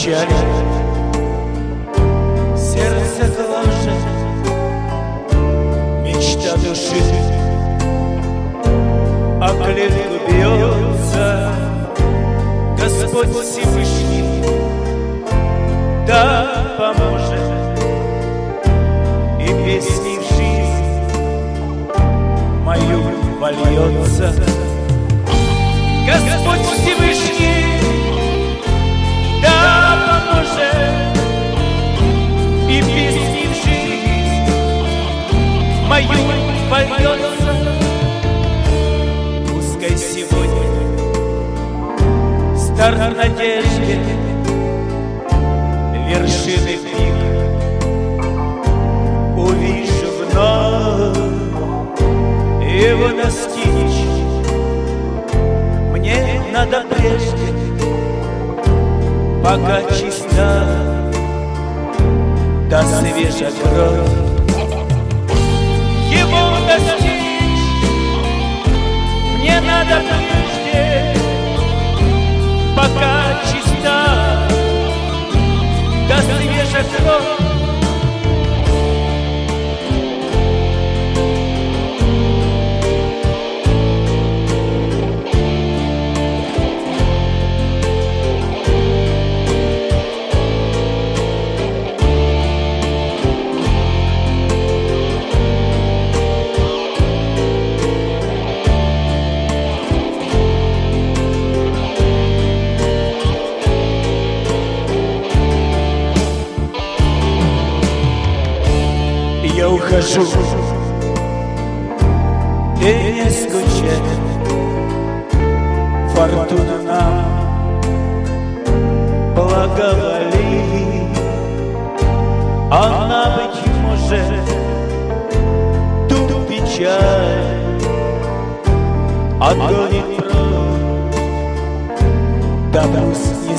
печали, сердце гложет мечта души, а клетку бьется Господь Всевышний, да поможет и песни в жизнь мою вольется. Господь Всевышний, да поможет и песни в жизнь мою вольется. Пускай сегодня старт надежды, вершины пик увижу вновь его достичь. Мне надо прежде, пока чиста да свежа кровь, его достичь. Мне надо прежде, пока чиста да свежа кровь. Я ухожу, ты не скучай, фортуна нам благоволи. Она, быть может, ту печаль отгонит прочь, да пусть